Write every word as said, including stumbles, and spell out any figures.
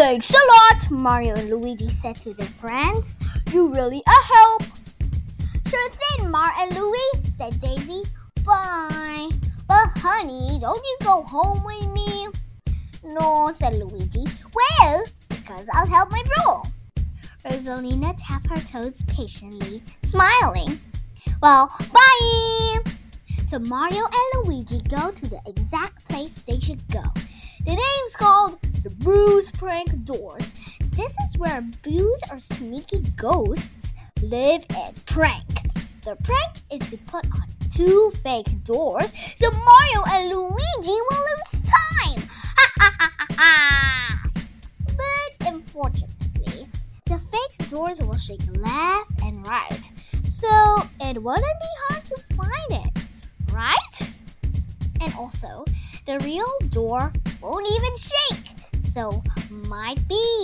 Thanks a lot, Mario and Luigi said to their friends. You're really a help. Sure thing, Mar and Louie, said Daisy. Bye. But honey, don't you go home with me? No, said Luigi. Well, because I'll help my bro. Rosalina tapped her toes patiently, smiling. Well, bye! So Mario and Luigi go to the exact place they should go. The name's called the Boo's Prank Doors. This is where boos or sneaky ghosts live and prank. The prank is to put on two fake doors so Mario and Luigi will lose time. Ha ha ha ha ha! But unfortunately, the fake doors will shake left and right, so it wouldn't be hard to find it, right? And also, the real door won't even shake, so might be